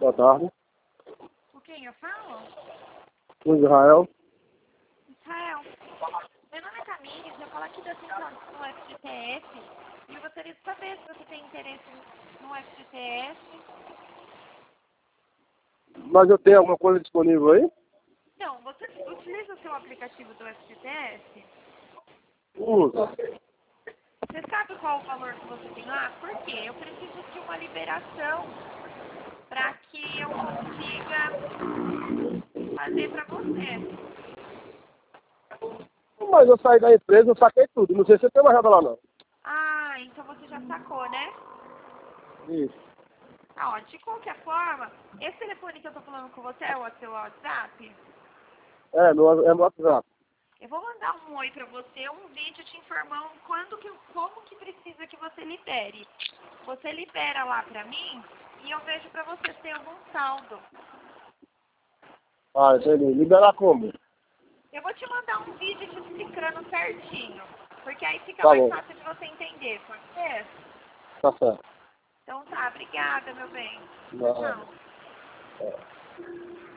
Boa tarde. Com quem eu falo? O Israel. Israel. Meu nome é Tamires, eu falo aqui da central do FGTS e eu gostaria de saber se você tem interesse no FGTS. Mas eu tenho alguma coisa disponível aí? Então, você utiliza o seu aplicativo do FGTS? Usa. Você sabe qual o valor que você tem lá? Por quê? Eu preciso de uma liberação para que eu consiga fazer para você. Mas eu saí da empresa, eu saquei tudo. Não sei se você tem mais nada lá, não. Ah, então você já sacou, né? Isso. Ah, ó, de qualquer forma, esse telefone que eu tô falando com você é o seu WhatsApp? É no WhatsApp. Eu vou mandar um oi pra você, um vídeo te informando como que precisa que você libere. Você libera lá pra mim e eu vejo pra você se tem algum saldo. Ah, entendi. Liberar como? Eu vou te mandar um vídeo te explicando certinho, porque aí fica Tá mais bom. fácil de você entender, pode ser? Tá certo. Então tá, obrigada, meu bem. Tchau, Nada. tchau. É.